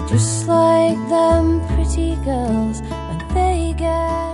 just like them pretty girls when they get